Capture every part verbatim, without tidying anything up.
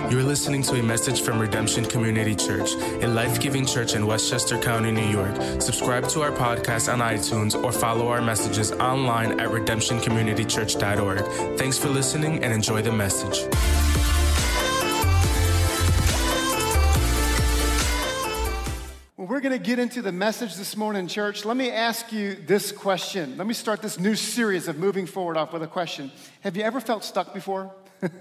You're listening to a message from Redemption Community Church, a life-giving church in Westchester County, New York. Subscribe to our podcast on iTunes or follow our messages online at redemption community church dot org. Thanks for listening and enjoy the message. Well, we're going to get into the message this morning, church. Let me ask you this question. Let me start this new series of moving forward off with a question. Have you ever felt stuck before?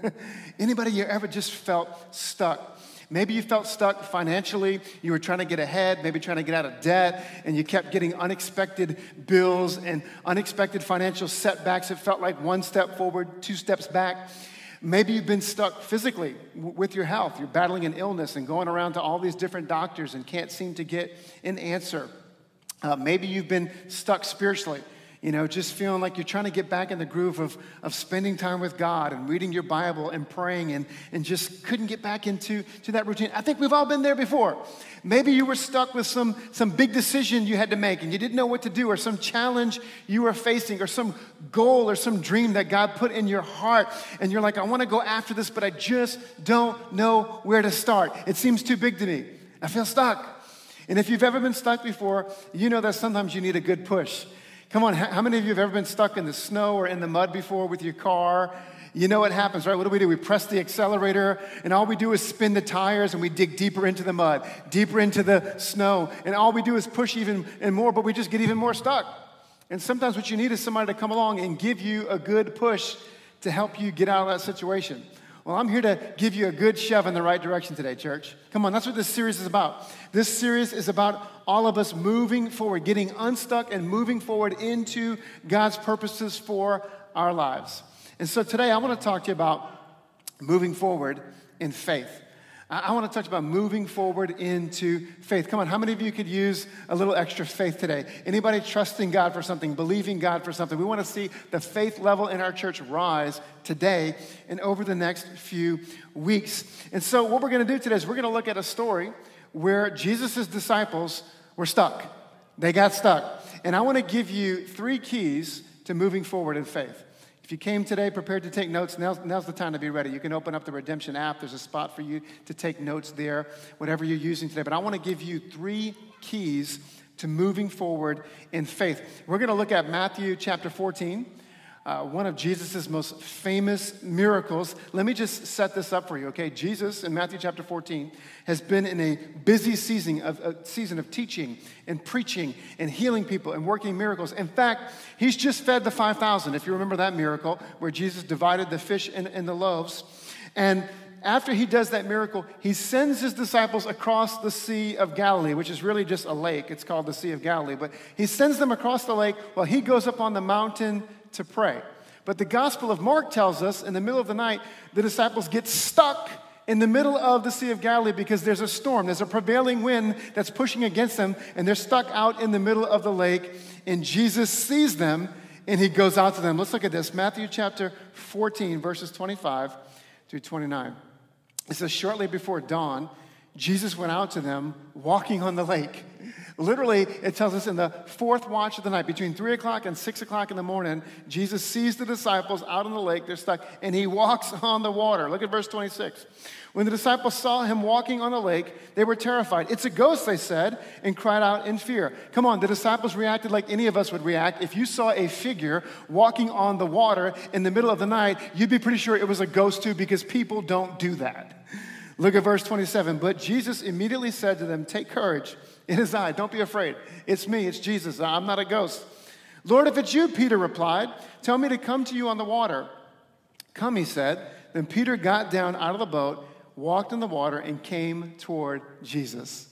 Anybody you ever just felt stuck? Maybe you felt stuck financially. You were trying to get ahead, maybe trying to get out of debt, and you kept getting unexpected bills and unexpected financial setbacks. It felt like one step forward, two steps back. Maybe you've been stuck physically w- with your health. You're battling an illness and going around to all these different doctors and can't seem to get an answer. Uh, maybe you've been stuck spiritually. You know, just feeling like you're trying to get back in the groove of, of spending time with God and reading your Bible and praying and, and just couldn't get back into to that routine. I think we've all been there before. Maybe you were stuck with some, some big decision you had to make and you didn't know what to do, or some challenge you were facing, or some goal or some dream that God put in your heart. And you're like, I want to go after this, but I just don't know where to start. It seems too big to me. I feel stuck. And if you've ever been stuck before, you know that sometimes you need a good push. Come on, how many of you have ever been stuck in the snow or in the mud before with your car? You know what happens, right? What do we do? We press the accelerator, and all we do is spin the tires, and we dig deeper into the mud, deeper into the snow, and all we do is push even and more, but we just get even more stuck. And sometimes what you need is somebody to come along and give you a good push to help you get out of that situation. Well, I'm here to give you a good shove in the right direction today, church. Come on, that's what this series is about. This series is about all of us moving forward, getting unstuck and moving forward into God's purposes for our lives. And so today I want to talk to you about moving forward in faith. I want to talk about moving forward into faith. Come on, how many of you could use a little extra faith today? Anybody trusting God for something, believing God for something? We want to see the faith level in our church rise today and over the next few weeks. And so what we're going to do today is we're going to look at a story where Jesus' disciples were stuck. They got stuck. And I want to give you three keys to moving forward in faith. If you came today prepared to take notes, now's, now's the time to be ready. You can open up the Redemption app. There's a spot for you to take notes there, whatever you're using today. But I want to give you three keys to moving forward in faith. We're going to look at Matthew chapter fourteen, uh, one of Jesus' most famous miracles. Let me just set this up for you, okay? Jesus, in Matthew chapter fourteen, has been in a busy season of, a season of teaching and preaching and healing people and working miracles. In fact, he's just fed the five thousand, if you remember that miracle, where Jesus divided the fish and, and the loaves. And after he does that miracle, he sends his disciples across the Sea of Galilee, which is really just a lake. It's called the Sea of Galilee. But he sends them across the lake while he goes up on the mountain to pray. But the Gospel of Mark tells us in the middle of the night, the disciples get stuck in the middle of the Sea of Galilee because there's a storm. There's a prevailing wind that's pushing against them, and they're stuck out in the middle of the lake, and Jesus sees them, and he goes out to them. Let's look at this. Matthew chapter fourteen, verses twenty-five through twenty-nine. It says, shortly before dawn, Jesus went out to them walking on the lake. Literally, it tells us in the fourth watch of the night, between three o'clock and six o'clock in the morning, Jesus sees the disciples out on the lake. They're stuck, and he walks on the water. Look at verse twenty-six. When the disciples saw him walking on the lake, they were terrified. It's a ghost, they said, and cried out in fear. Come on, the disciples reacted like any of us would react. If you saw a figure walking on the water in the middle of the night, you'd be pretty sure it was a ghost too, because people don't do that. Look at verse twenty-seven. But Jesus immediately said to them, take courage. It is I. Don't be afraid. It's me. It's Jesus. I'm not a ghost. Lord, if it's you, Peter replied, tell me to come to you on the water. Come, he said. Then Peter got down out of the boat, walked in the water, and came toward Jesus.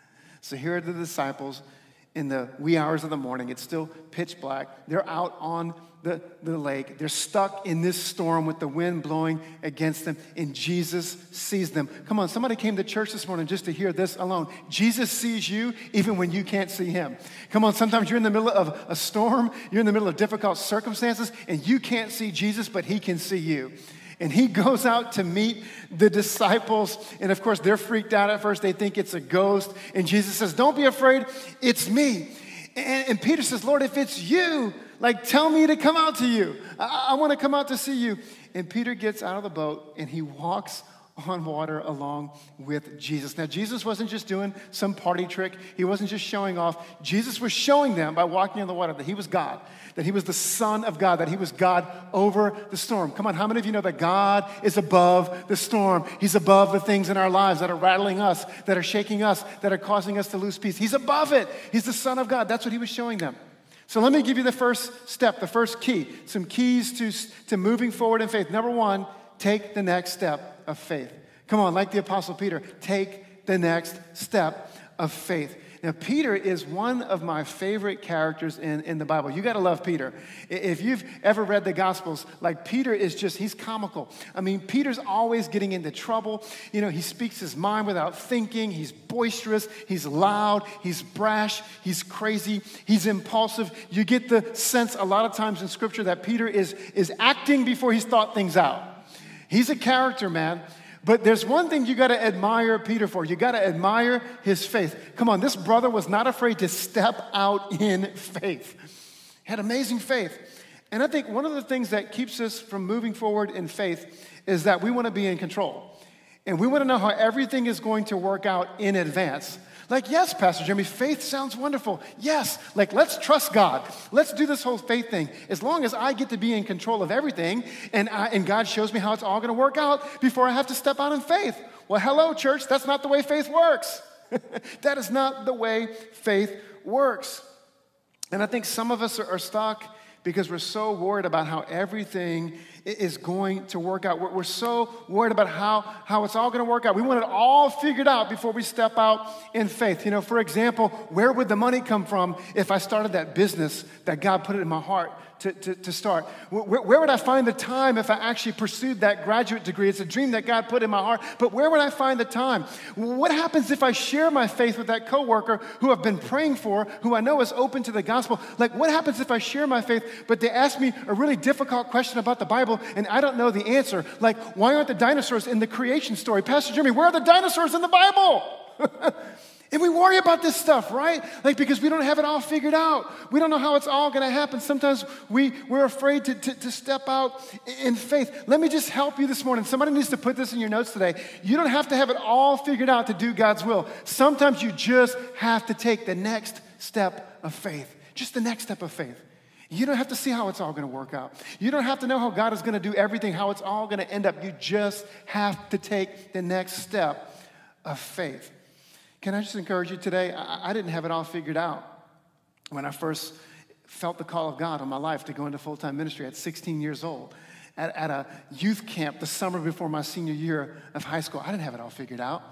So here are the disciples in the wee hours of the morning. It's still pitch black. They're out on the, the lake. They're stuck in this storm with the wind blowing against them, and Jesus sees them. Come on, somebody came to church this morning just to hear this alone. Jesus sees you even when you can't see him. Come on, sometimes you're in the middle of a storm, you're in the middle of difficult circumstances, and you can't see Jesus, but he can see you. And he goes out to meet the disciples. And of course, they're freaked out at first. They think it's a ghost. And Jesus says, don't be afraid. It's me. And, and Peter says, Lord, if it's you, like, tell me to come out to you. I, I want to come out to see you. And Peter gets out of the boat and he walks on water along with Jesus. Now, Jesus wasn't just doing some party trick. He wasn't just showing off. Jesus was showing them by walking on the water that he was God, that he was the Son of God, that he was God over the storm. Come on, how many of you know that God is above the storm? He's above the things in our lives that are rattling us, that are shaking us, that are causing us to lose peace. He's above it. He's the Son of God. That's what he was showing them. So let me give you the first step, the first key, some keys to, to moving forward in faith. Number one, take the next step of faith. Come on, like the Apostle Peter, take the next step of faith. Now, Peter is one of my favorite characters in, in the Bible. You got to love Peter. If you've ever read the Gospels, like Peter is just, he's comical. I mean, Peter's always getting into trouble. You know, he speaks his mind without thinking. He's boisterous. He's loud. He's brash. He's crazy. He's impulsive. You get the sense a lot of times in Scripture that Peter is, is acting before he's thought things out. He's a character, man. But there's one thing you got to admire Peter for. You got to admire his faith. Come on, this brother was not afraid to step out in faith. He had amazing faith. And I think one of the things that keeps us from moving forward in faith is that we want to be in control. And we want to know how everything is going to work out in advance. Like, yes, Pastor Jeremy, faith sounds wonderful. Yes, like, let's trust God. Let's do this whole faith thing. As long as I get to be in control of everything and, I, and God shows me how it's all going to work out before I have to step out in faith. Well, hello, church. That's not the way faith works. That is not the way faith works. And I think some of us are, are stuck because we're so worried about how everything is going to work out. We're, we're so worried about how, how it's all going to work out. We want it all figured out before we step out in faith. You know, for example, where would the money come from if I started that business that God put it in my heart to, to, to start? Where, where would I find the time if I actually pursued that graduate degree? It's a dream that God put in my heart, but where would I find the time? What happens if I share my faith with that coworker who I've been praying for, who I know is open to the gospel? Like, what happens if I share my faith, but they ask me a really difficult question about the Bible and I don't know the answer? Like, why aren't the dinosaurs in the creation story? Pastor Jeremy, where are the dinosaurs in the Bible? And we worry about this stuff, right? Like, because we don't have it all figured out. We don't know how it's all going to happen. Sometimes we, we're afraid to, to, to step out in faith. Let me just help you this morning. Somebody needs to put this in your notes today. You don't have to have it all figured out to do God's will. Sometimes you just have to take the next step of faith. Just the next step of faith. You don't have to see how it's all going to work out. You don't have to know how God is going to do everything, how it's all going to end up. You just have to take the next step of faith. Can I just encourage you today? I, I didn't have it all figured out when I first felt the call of God on my life to go into full-time ministry at sixteen years old at, at a youth camp the summer before my senior year of high school. I didn't have it all figured out.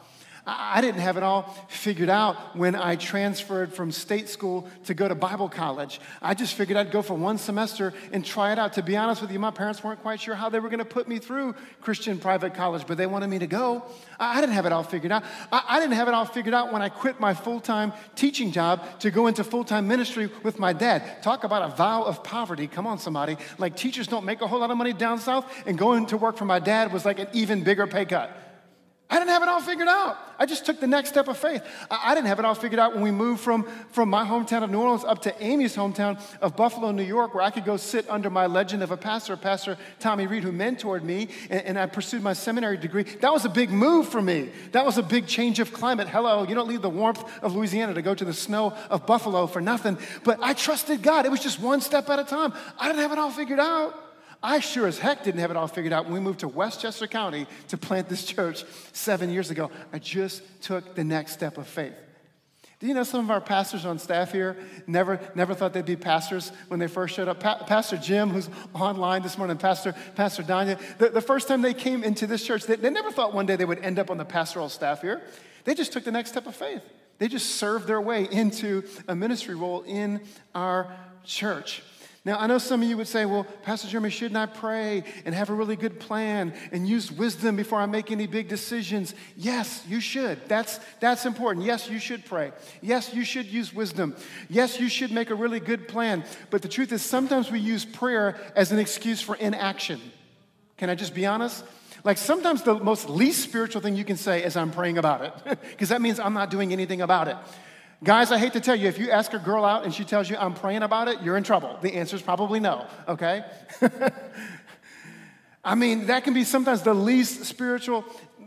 I didn't have it all figured out when I transferred from state school to go to Bible college. I just figured I'd go for one semester and try it out. To be honest with you, my parents weren't quite sure how they were going to put me through Christian private college, but they wanted me to go. I didn't have it all figured out. I didn't have it all figured out when I quit my full-time teaching job to go into full-time ministry with my dad. Talk about a vow of poverty. Come on, somebody. Like, teachers don't make a whole lot of money down south, and going to work for my dad was like an even bigger pay cut. I didn't have it all figured out. I just took the next step of faith. I, I didn't have it all figured out when we moved from, from my hometown of New Orleans up to Amy's hometown of Buffalo, New York, where I could go sit under my legend of a pastor, Pastor Tommy Reed, who mentored me, and, and I pursued my seminary degree. That was a big move for me. That was a big change of climate. Hello, you don't leave the warmth of Louisiana to go to the snow of Buffalo for nothing. But I trusted God. It was just one step at a time. I didn't have it all figured out. I sure as heck didn't have it all figured out when we moved to Westchester County to plant this church seven years ago. I just took the next step of faith. Do you know some of our pastors on staff here never never thought they'd be pastors when they first showed up? Pa- Pastor Jim, who's online this morning, Pastor Pastor Danya, the, the first time they came into this church, they, they never thought one day they would end up on the pastoral staff here. They just took the next step of faith. They just served their way into a ministry role in our church. Now, I know some of you would say, well, Pastor Jeremy, shouldn't I pray and have a really good plan and use wisdom before I make any big decisions? Yes, you should. That's, that's important. Yes, you should pray. Yes, you should use wisdom. Yes, you should make a really good plan. But the truth is, sometimes we use prayer as an excuse for inaction. Can I just be honest? Like, sometimes the most least spiritual thing you can say is I'm praying about it, because that means I'm not doing anything about it. Guys, I hate to tell you, if you ask a girl out and she tells you, I'm praying about it, you're in trouble. The answer is probably no, okay? I mean, that can be sometimes the least spiritual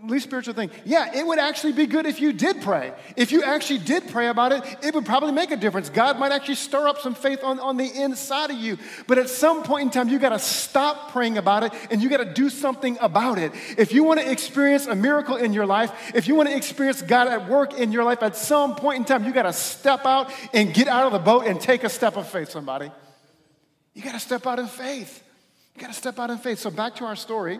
least spiritual thing. Yeah, it would actually be good if you did pray. If you actually did pray about it, it would probably make a difference. God might actually stir up some faith on, on the inside of you. But at some point in time, you got to stop praying about it and you got to do something about it. If you want to experience a miracle in your life, if you want to experience God at work in your life, at some point in time, you got to step out and get out of the boat and take a step of faith, somebody. You got to step out in faith. You got to step out in faith. So back to our story.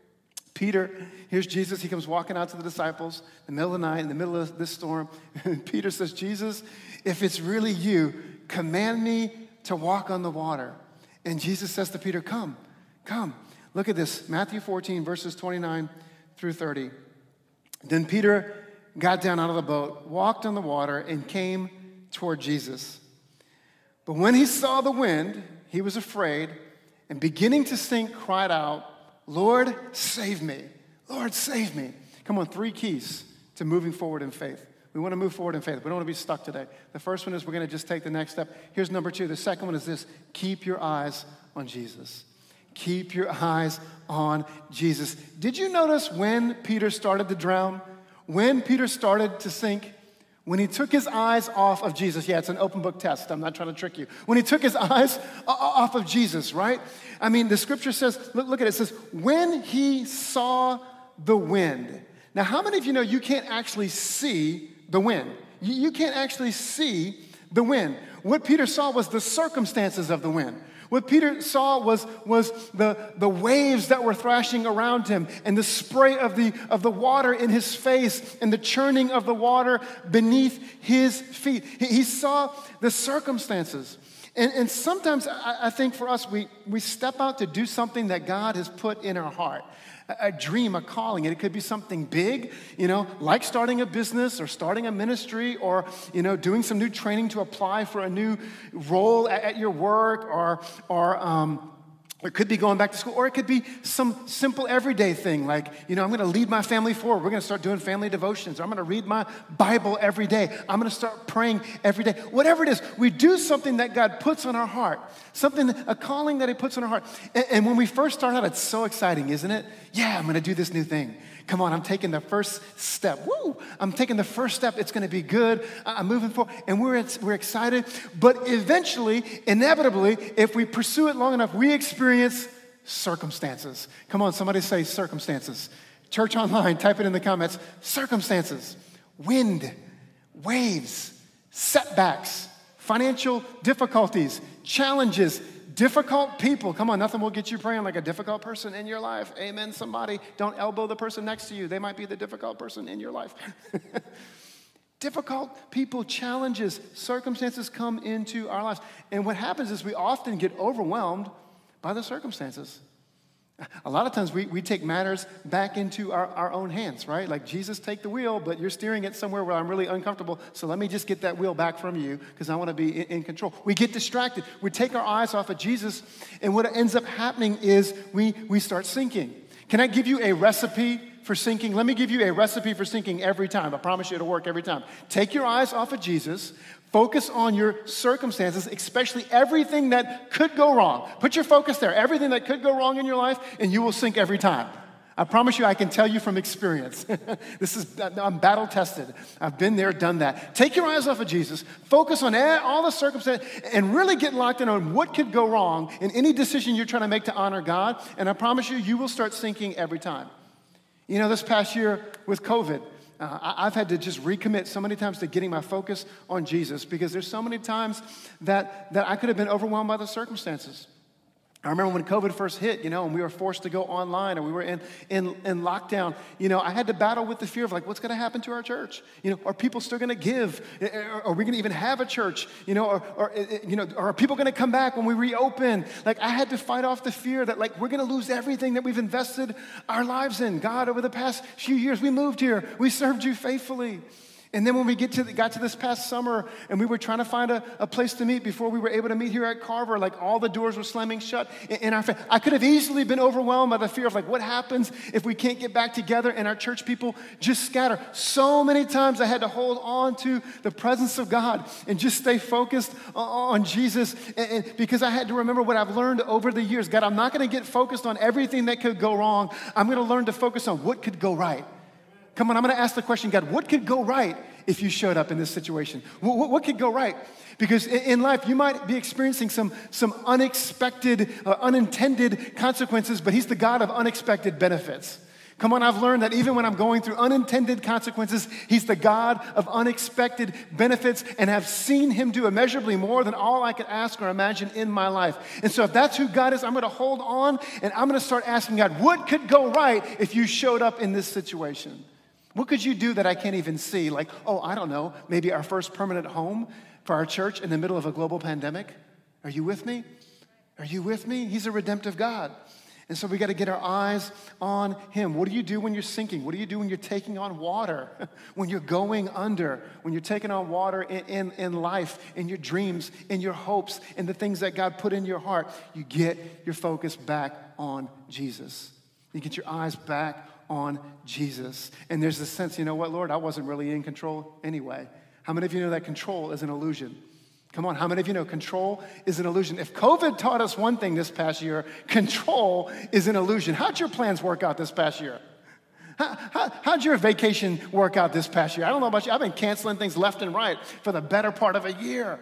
Peter, here's Jesus. He comes walking out to the disciples in the middle of the night, in the middle of this storm. Peter says, Jesus, if it's really you, command me to walk on the water. And Jesus says to Peter, come, come. Look at this, Matthew fourteen, verses twenty-nine through thirty. Then Peter got down out of the boat, walked on the water, and came toward Jesus. But when he saw the wind, he was afraid, and beginning to sink, cried out, Lord, save me. Lord, save me. Come on, three keys to moving forward in faith. We want to move forward in faith. We don't want to be stuck today. The first one is we're going to just take the next step. Here's number two. The second one is this. Keep your eyes on Jesus. Keep your eyes on Jesus. Did you notice when Peter started to drown? When Peter started to sink? When he took his eyes off of Jesus. Yeah, it's an open book test. I'm not trying to trick you. When he took his eyes off of Jesus, right? I mean, the scripture says, look, look at it. It says, when he saw the wind. Now, how many of you know you can't actually see the wind? You, you can't actually see the wind. What Peter saw was the circumstances of the wind. What Peter saw was, was the, the waves that were thrashing around him and the spray of the, of the water in his face and the churning of the water beneath his feet. He, he saw the circumstances. And, and sometimes I, I think for us, we, we step out to do something that God has put in our heart. A dream, a calling, and it could be something big, you know, like starting a business or starting a ministry or, you know, doing some new training to apply for a new role at, at your work or, or, um, it could be going back to school, or it could be some simple everyday thing like, you know, I'm going to lead my family forward. We're going to start doing family devotions. Or I'm going to read my Bible every day. I'm going to start praying every day. Whatever it is, we do something that God puts on our heart, something, a calling that he puts on our heart. And, and when we first start out, it's so exciting, isn't it? Yeah, I'm going to do this new thing. Come on, I'm taking the first step. Woo! I'm taking the first step. It's going to be good. I'm moving forward. And we're, we're excited. But eventually, inevitably, if we pursue it long enough, we experience circumstances. Come on, somebody say circumstances. Church Online, type it in the comments. Circumstances, wind, waves, setbacks, financial difficulties, challenges, difficult people. Come on, nothing will get you praying like a difficult person in your life. Amen, somebody. Don't elbow the person next to you. They might be the difficult person in your life. Difficult people, challenges, circumstances come into our lives. And what happens is we often get overwhelmed by the circumstances. A lot of times we, we take matters back into our, our own hands, right? Like, Jesus, take the wheel, but you're steering it somewhere where I'm really uncomfortable, so let me just get that wheel back from you because I want to be in, in control. We get distracted. We take our eyes off of Jesus, and what ends up happening is we, we start sinking. Can I give you a recipe for sinking? Let me give you a recipe for sinking every time. I promise you it'll work every time. Take your eyes off of Jesus. Focus on your circumstances, especially everything that could go wrong. Put your focus there. Everything that could go wrong in your life, and you will sink every time. I promise you, I can tell you from experience. This is, I'm battle tested. I've been there, done that. Take your eyes off of Jesus. Focus on all the circumstances and really get locked in on what could go wrong in any decision you're trying to make to honor God. And I promise you, you will start sinking every time. You know, this past year with COVID, Uh, I've had to just recommit so many times to getting my focus on Jesus because there's so many times that, that I could have been overwhelmed by the circumstances. I remember when COVID first hit, you know, and we were forced to go online or we were in, in, in lockdown, you know, I had to battle with the fear of like, what's going to happen to our church? You know, are people still going to give? Are we going to even have a church? You know, or, or you know, are people going to come back when we reopen? Like, I had to fight off the fear that like, we're going to lose everything that we've invested our lives in. God, over the past few years, we moved here. We served you faithfully. And then when we get to the, got to this past summer and we were trying to find a, a place to meet before we were able to meet here at Carver, like all the doors were slamming shut in, in our fa- I could have easily been overwhelmed by the fear of like, what happens if we can't get back together and our church people just scatter? So many times I had to hold on to the presence of God and just stay focused on, on Jesus and, and because I had to remember what I've learned over the years. God, I'm not going to get focused on everything that could go wrong. I'm going to learn to focus on what could go right. Come on, I'm going to ask the question, God, what could go right if you showed up in this situation? What, what, what could go right? Because in, in life, you might be experiencing some, some unexpected, uh, unintended consequences, but he's the God of unexpected benefits. Come on, I've learned that even when I'm going through unintended consequences, he's the God of unexpected benefits, and have seen him do immeasurably more than all I could ask or imagine in my life. And so if that's who God is, I'm going to hold on, and I'm going to start asking God, what could go right if you showed up in this situation? What could you do that I can't even see? Like, oh, I don't know, maybe our first permanent home for our church in the middle of a global pandemic? Are you with me? Are you with me? He's a redemptive God. And so we got to get our eyes on him. What do you do when you're sinking? What do you do when you're taking on water? When you're going under? When you're taking on water in, in, in life, in your dreams, in your hopes, in the things that God put in your heart? You get your focus back on Jesus. You get your eyes back on Jesus. And there's this sense, you know what, Lord, I wasn't really in control anyway. How many of you know that control is an illusion? Come on, how many of you know control is an illusion? If COVID taught us one thing this past year, control is an illusion. How'd your plans work out this past year? How, how, how'd your vacation work out this past year? I don't know about you. I've been canceling things left and right for the better part of a year.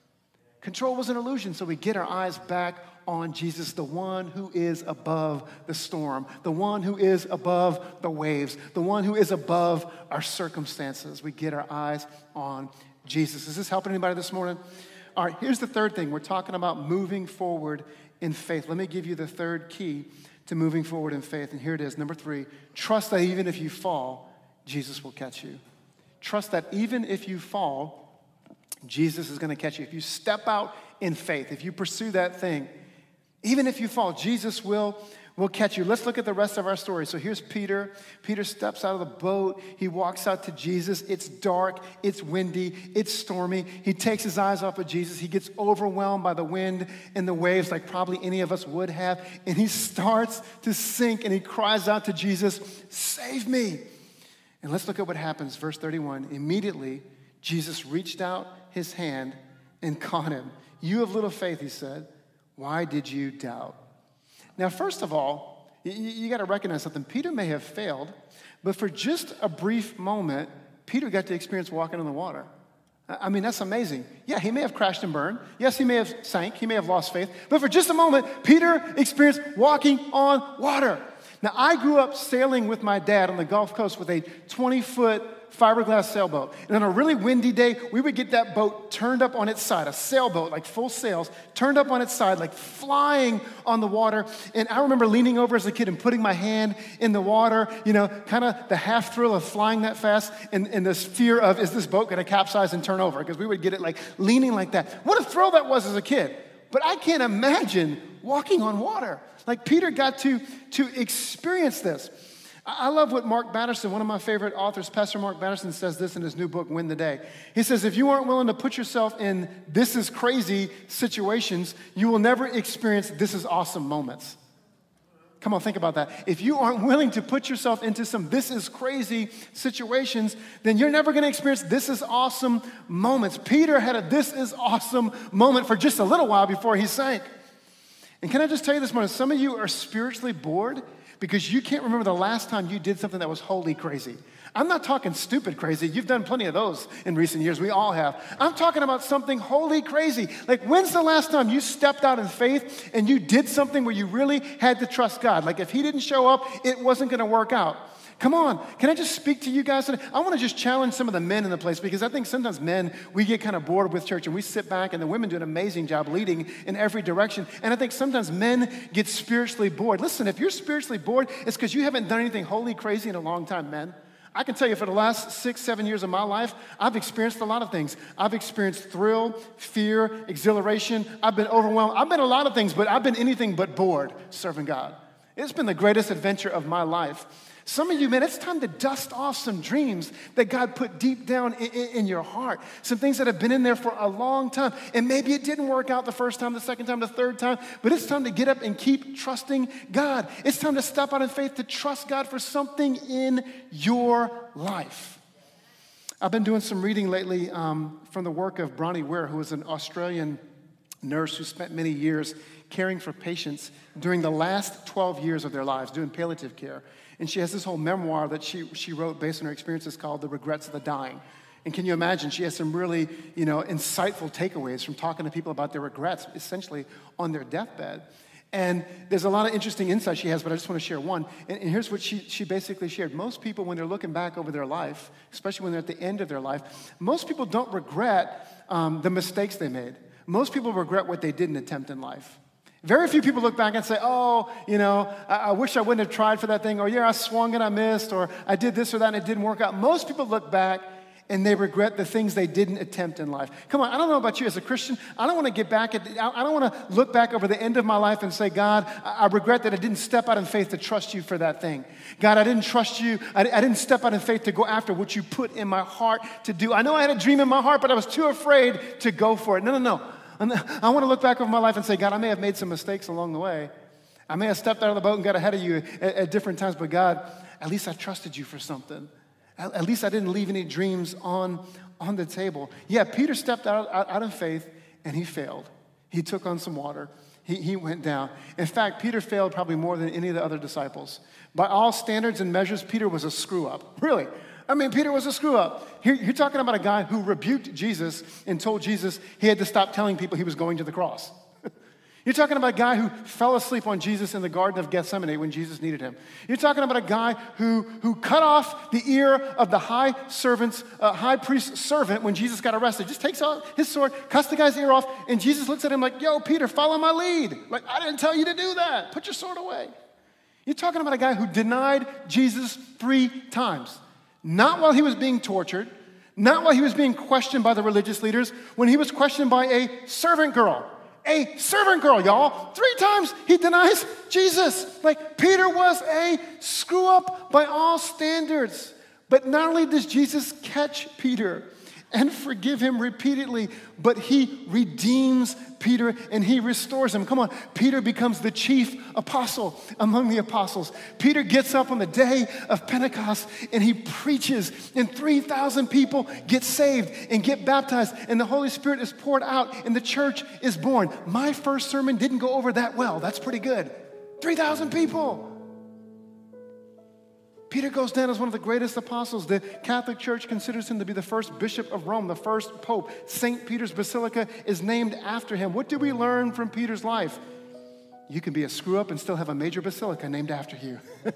Control was an illusion, so we get our eyes back on Jesus, the one who is above the storm, the one who is above the waves, the one who is above our circumstances. We get our eyes on Jesus. Is this helping anybody this morning? All right, here's the third thing. We're talking about moving forward in faith. Let me give you the third key to moving forward in faith. And here it is, number three. Trust that even if you fall, Jesus will catch you. Trust that even if you fall, Jesus is going to catch you. If you step out in faith, if you pursue that thing, even if you fall, Jesus will We'll catch you. Let's look at the rest of our story. So here's Peter. Peter steps out of the boat. He walks out to Jesus. It's dark. It's windy. It's stormy. He takes his eyes off of Jesus. He gets overwhelmed by the wind and the waves like probably any of us would have. And he starts to sink and he cries out to Jesus, "Save me." And let's look at what happens. Verse thirty-one. Immediately, Jesus reached out his hand and caught him. "You of little faith," he said, "why did you doubt?" Now, first of all, you, you got to recognize something. Peter may have failed, but for just a brief moment, Peter got to experience walking on the water. I mean, that's amazing. Yeah, he may have crashed and burned. Yes, he may have sank. He may have lost faith. But for just a moment, Peter experienced walking on water. Now, I grew up sailing with my dad on the Gulf Coast with a twenty-foot fiberglass sailboat. And on a really windy day, we would get that boat turned up on its side, a sailboat, like full sails, turned up on its side, like flying on the water. And I remember leaning over as a kid and putting my hand in the water, you know, kind of the half thrill of flying that fast and, and this fear of, is this boat going to capsize and turn over? Because we would get it like leaning like that. What a thrill that was as a kid. But I can't imagine walking on water. Like Peter got to, to experience this. I love what Mark Batterson, one of my favorite authors, Pastor Mark Batterson, says this in his new book, Win the Day. He says, if you aren't willing to put yourself in this is crazy situations, you will never experience this is awesome moments. Come on, think about that. If you aren't willing to put yourself into some this is crazy situations, then you're never going to experience this is awesome moments. Peter had a this is awesome moment for just a little while before he sank. And can I just tell you this morning, some of you are spiritually bored because you can't remember the last time you did something that was wholly crazy. I'm not talking stupid crazy. You've done plenty of those in recent years. We all have. I'm talking about something wholly crazy. Like, when's the last time you stepped out in faith and you did something where you really had to trust God? Like, if he didn't show up, it wasn't going to work out. Come on. Can I just speak to you guys today? I want to just challenge some of the men in the place because I think sometimes men, we get kind of bored with church and we sit back and the women do an amazing job leading in every direction. And I think sometimes men get spiritually bored. Listen, if you're spiritually bored, it's because you haven't done anything wholly crazy in a long time, men. I can tell you for the last six, seven years of my life, I've experienced a lot of things. I've experienced thrill, fear, exhilaration. I've been overwhelmed. I've been a lot of things, but I've been anything but bored serving God. It's been the greatest adventure of my life. Some of you, man, it's time to dust off some dreams that God put deep down in, in, in your heart. Some things that have been in there for a long time. And maybe it didn't work out the first time, the second time, the third time. But it's time to get up and keep trusting God. It's time to step out in faith to trust God for something in your life. I've been doing some reading lately um, from the work of Bronnie Ware, who is an Australian nurse who spent many years caring for patients during the last twelve years of their lives, doing palliative care. And she has this whole memoir that she, she wrote based on her experiences called The Regrets of the Dying. And can you imagine, she has some really, you know, insightful takeaways from talking to people about their regrets, essentially on their deathbed. And there's a lot of interesting insights she has, but I just want to share one. And, and here's what she, she basically shared. Most people, when they're looking back over their life, especially when they're at the end of their life, most people don't regret um, the mistakes they made. Most people regret what they didn't attempt in life. Very few people look back and say, oh, you know, I, I wish I wouldn't have tried for that thing, or yeah, I swung and I missed, or I did this or that and it didn't work out. Most people look back and they regret the things they didn't attempt in life. Come on, I don't know about you as a Christian. I don't want to get back at, I don't want to look back over the end of my life and say, God, I regret that I didn't step out in faith to trust you for that thing. God, I didn't trust you. I, I didn't step out in faith to go after what you put in my heart to do. I know I had a dream in my heart, but I was too afraid to go for it. No, no, no. I want to look back over my life and say, God, I may have made some mistakes along the way. I may have stepped out of the boat and got ahead of you at, at different times, but God, at least I trusted you for something. At, at least I didn't leave any dreams on, on the table. Yeah, Peter stepped out, out, out of faith and he failed. He took on some water. He, he went down. In fact, Peter failed probably more than any of the other disciples. By all standards and measures, Peter was a screw up. Really. I mean, Peter was a screw up. Here, you're talking about a guy who rebuked Jesus and told Jesus he had to stop telling people he was going to the cross. You're talking about a guy who fell asleep on Jesus in the Garden of Gethsemane when Jesus needed him. You're talking about a guy who, who cut off the ear of the high servant's, uh, high priest's servant when Jesus got arrested. Just takes out his sword, cuts the guy's ear off, and Jesus looks at him like, yo, Peter, follow my lead. Like, I didn't tell you to do that. Put your sword away. You're talking about a guy who denied Jesus three times. Not while he was being tortured, not while he was being questioned by the religious leaders, when he was questioned by a servant girl. A servant girl, y'all. Three times he denies Jesus. Like, Peter was a screw up by all standards. But not only does Jesus catch Peter and forgive him repeatedly, but he redeems Peter and he restores him. Come on, Peter becomes the chief apostle among the apostles. Peter gets up on the day of Pentecost and he preaches, and three thousand people get saved and get baptized, and the Holy Spirit is poured out and the church is born. My first sermon didn't go over that well. That's pretty good. three thousand people. Peter goes down as one of the greatest apostles. The Catholic Church considers him to be the first bishop of Rome, the first pope. Saint Peter's Basilica is named after him. What do we learn from Peter's life? You can be a screw-up and still have a major basilica named after you.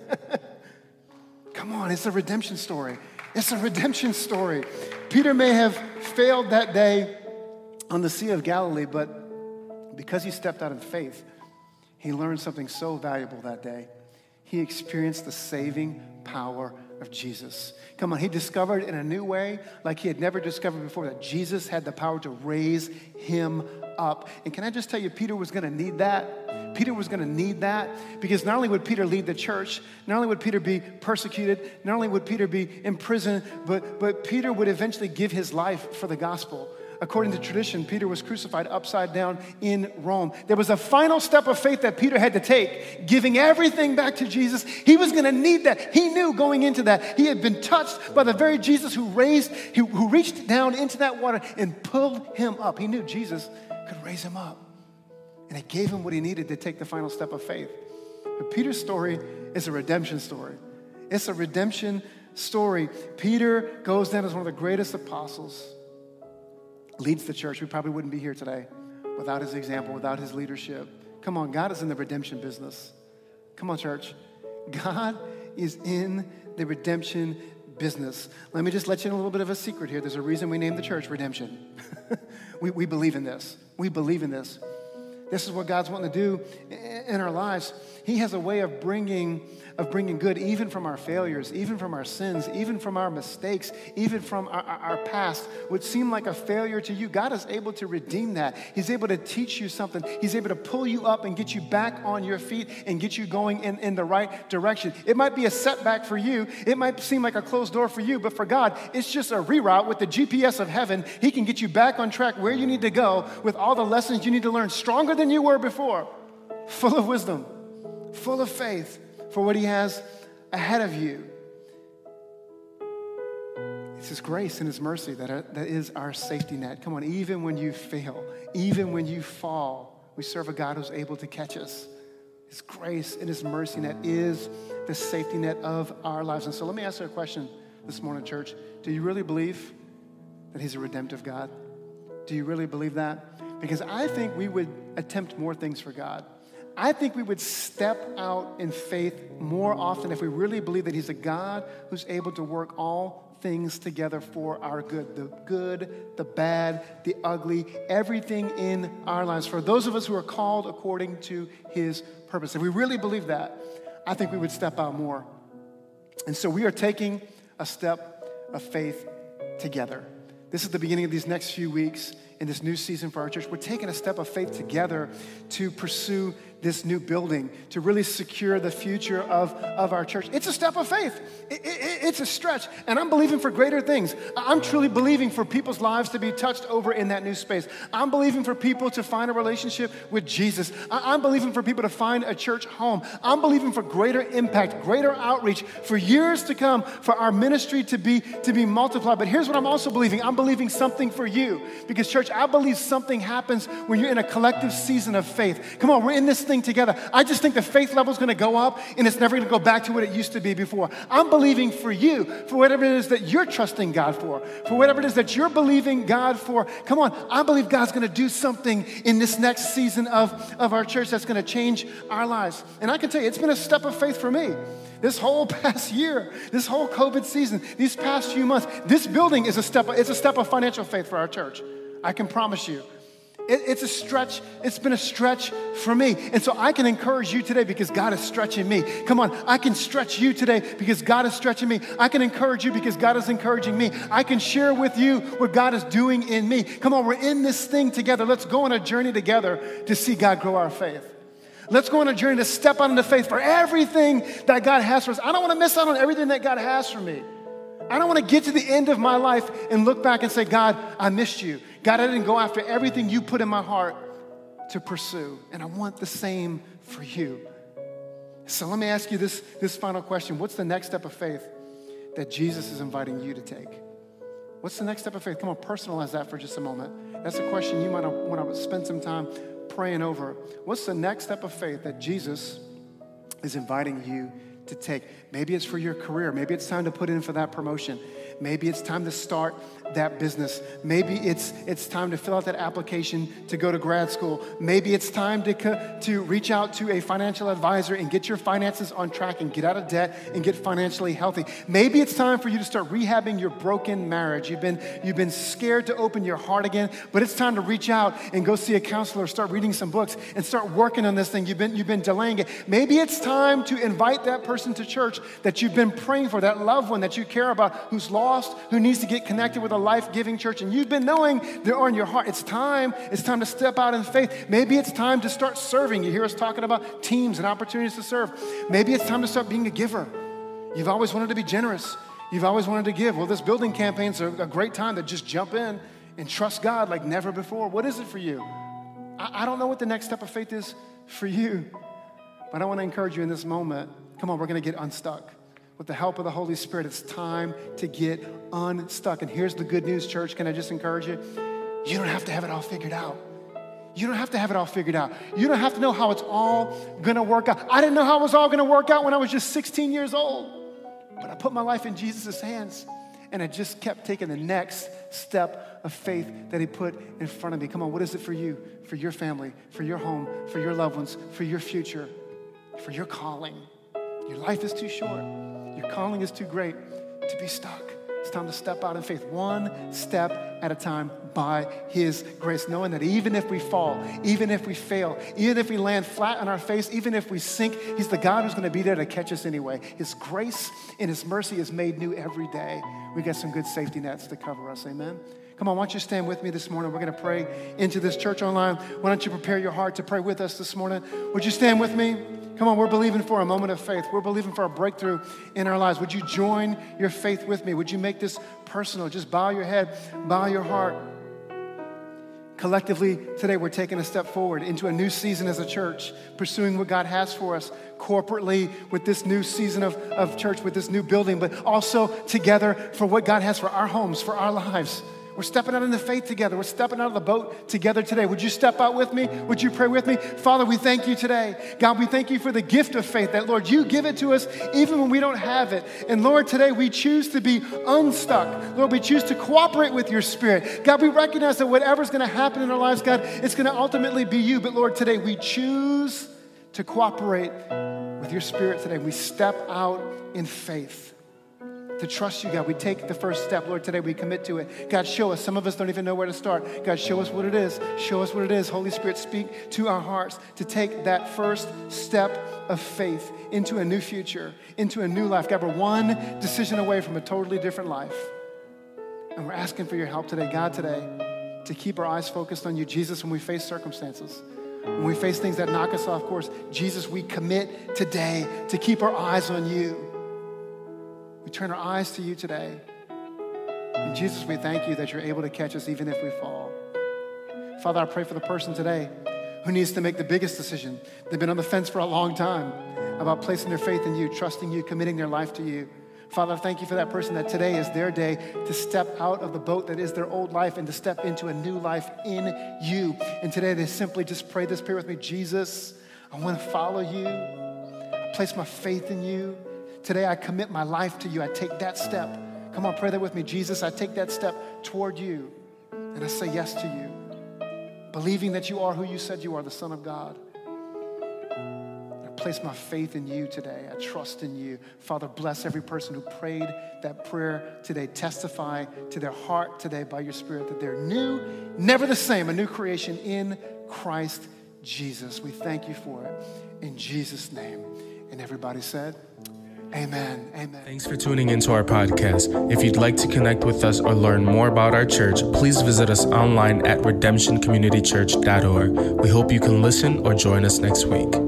Come on, it's a redemption story. It's a redemption story. Peter may have failed that day on the Sea of Galilee, but because he stepped out in faith, he learned something so valuable that day. He experienced the saving power of Jesus. Come on, he discovered in a new way, like he had never discovered before, that Jesus had the power to raise him up. And can I just tell you, Peter was going to need that. Peter was going to need that because not only would Peter lead the church, not only would Peter be persecuted, not only would Peter be in prison, but, but Peter would eventually give his life for the gospel. According to tradition, Peter was crucified upside down in Rome. There was a final step of faith that Peter had to take, giving everything back to Jesus. He was going to need that. He knew going into that. He had been touched by the very Jesus who raised, who, who reached down into that water and pulled him up. He knew Jesus could raise him up. And it gave him what he needed to take the final step of faith. But Peter's story is a redemption story. It's a redemption story. Peter goes down as one of the greatest apostles, leads the church. We probably wouldn't be here today without his example, without his leadership. Come on, God is in the redemption business. Come on, church. God is in the redemption business. Let me just let you in a little bit of a secret here. There's a reason we named the church Redemption. we, we believe in this. We believe in this. This is what God's wanting to do in our lives. He has a way of bringing, of bringing good even from our failures, even from our sins, even from our mistakes, even from our, our past, which seem like a failure to you. God is able to redeem that. He's able to teach you something. He's able to pull you up and get you back on your feet and get you going in, in the right direction. It might be a setback for you. It might seem like a closed door for you, but for God, it's just a reroute with the G P S of heaven. He can get you back on track where you need to go with all the lessons you need to learn, stronger than you were before, full of wisdom, full of faith for what he has ahead of you. It's his grace and his mercy that, are, that is our safety net. Come on, even when you fail, even when you fall, we serve a God who's able to catch us. His grace and his mercy net is the safety net of our lives. And so let me ask you a question this morning, church. Do you really believe that he's a redemptive God? Do you really believe that? Because I think we would attempt more things for God. I think we would step out in faith more often if we really believe that he's a God who's able to work all things together for our good. The good, the bad, the ugly, everything in our lives. For those of us who are called according to his purpose. If we really believe that, I think we would step out more. And so we are taking a step of faith together. This is the beginning of these next few weeks in this new season for our church. We're taking a step of faith together to pursue this new building, to really secure the future of, of our church. It's a step of faith. It, it, it's a stretch. And I'm believing for greater things. I'm truly believing for people's lives to be touched over in that new space. I'm believing for people to find a relationship with Jesus. I'm believing for people to find a church home. I'm believing for greater impact, greater outreach for years to come, for our ministry to be, to be multiplied. But here's what I'm also believing. I'm believing something for you. Because church, I believe something happens when you're in a collective season of faith. Come on, we're in this thing together. I just think the faith level is going to go up and it's never going to go back to what it used to be before. I'm believing for you, for whatever it is that you're trusting God for, for whatever it is that you're believing God for. Come on, I believe God's going to do something in this next season of, of our church that's going to change our lives. And I can tell you, it's been a step of faith for me. This whole past year, this whole COVID season, these past few months, this building is a step, it's a step of financial faith for our church. I can promise you. It, it's a stretch. It's been a stretch for me. And so I can encourage you today because God is stretching me. Come on, I can stretch you today because God is stretching me. I can encourage you because God is encouraging me. I can share with you what God is doing in me. Come on, we're in this thing together. Let's go on a journey together to see God grow our faith. Let's go on a journey to step out into faith for everything that God has for us. I don't want to miss out on everything that God has for me. I don't want to get to the end of my life and look back and say, God, I missed you. God, I didn't go after everything you put in my heart to pursue. And I want the same for you. So let me ask you this, this final question. What's the next step of faith that Jesus is inviting you to take? What's the next step of faith? Come on, personalize that for just a moment. That's a question you might want to spend some time praying over. What's the next step of faith that Jesus is inviting you to take? Maybe it's for your career. Maybe it's time to put in for that promotion. Maybe it's time to start that business. Maybe it's it's time to fill out that application to go to grad school. Maybe it's time to, co- to reach out to a financial advisor and get your finances on track and get out of debt and get financially healthy. Maybe it's time for you to start rehabbing your broken marriage. You've been, you've been scared to open your heart again, but it's time to reach out and go see a counselor, start reading some books and start working on this thing. You've been, you've been delaying it. Maybe it's time to invite that person to church that you've been praying for, that loved one that you care about who's lost, who needs to get connected with a life-giving church, and you've been knowing they're on your heart. It's time. It's time to step out in faith. Maybe it's time to start serving. You hear us talking about teams and opportunities to serve. Maybe it's time to start being a giver. You've always wanted to be generous. You've always wanted to give. Well, this building campaign's a, a great time to just jump in and trust God like never before. What is it for you? I, I don't know what the next step of faith is for you, but I want to encourage you in this moment. Come on, we're going to get unstuck. With the help of the Holy Spirit, it's time to get unstuck. And here's the good news, church. Can I just encourage you? You don't have to have it all figured out. You don't have to have it all figured out. You don't have to know how it's all going to work out. I didn't know how it was all going to work out when I was just sixteen years old. But I put my life in Jesus' hands, and I just kept taking the next step of faith that he put in front of me. Come on, what is it for you, for your family, for your home, for your loved ones, for your future, for your calling? Your life is too short. Your calling is too great to be stuck. It's time to step out in faith, one step at a time by his grace, knowing that even if we fall, even if we fail, even if we land flat on our face, even if we sink, he's the God who's going to be there to catch us anyway. His grace and his mercy is made new every day. We got some good safety nets to cover us, amen? Come on, why don't you stand with me this morning? We're going to pray into this church online. Why don't you prepare your heart to pray with us this morning? Would you stand with me? Come on, we're believing for a moment of faith. We're believing for a breakthrough in our lives. Would you join your faith with me? Would you make this personal? Just bow your head, bow your heart. Collectively, today we're taking a step forward into a new season as a church, pursuing what God has for us corporately with this new season of, of church, with this new building, but also together for what God has for our homes, for our lives. We're stepping out into faith together. We're stepping out of the boat together today. Would you step out with me? Would you pray with me? Father, we thank you today. God, we thank you for the gift of faith that, Lord, you give it to us even when we don't have it. And Lord, today we choose to be unstuck. Lord, we choose to cooperate with your Spirit. God, we recognize that whatever's going to happen in our lives, God, it's going to ultimately be you. But Lord, today we choose to cooperate with your Spirit today. We step out in faith. To trust you, God. We take the first step, Lord, today we commit to it. God, show us. Some of us don't even know where to start. God, show us what it is. Show us what it is. Holy Spirit, speak to our hearts to take that first step of faith into a new future, into a new life. God, we're one decision away from a totally different life. And we're asking for your help today, God, today, to keep our eyes focused on you. Jesus, when we face circumstances, when we face things that knock us off course, Jesus, we commit today to keep our eyes on you. We turn our eyes to you today. And Jesus, we thank you that you're able to catch us even if we fall. Father, I pray for the person today who needs to make the biggest decision. They've been on the fence for a long time about placing their faith in you, trusting you, committing their life to you. Father, I thank you for that person that today is their day to step out of the boat that is their old life and to step into a new life in you. And today they simply just pray this prayer with me. Jesus, I want to follow you. I place my faith in you. Today, I commit my life to you. I take that step. Come on, pray that with me. Jesus, I take that step toward you, and I say yes to you, believing that you are who you said you are, the Son of God. I place my faith in you today. I trust in you. Father, bless every person who prayed that prayer today. Testify to their heart today by your Spirit that they're new, never the same, a new creation in Christ Jesus. We thank you for it in Jesus' name. And everybody said, amen. Amen. Thanks for tuning into our podcast. If you'd like to connect with us or learn more about our church, please visit us online at redemption community church dot org. We hope you can listen or join us next week.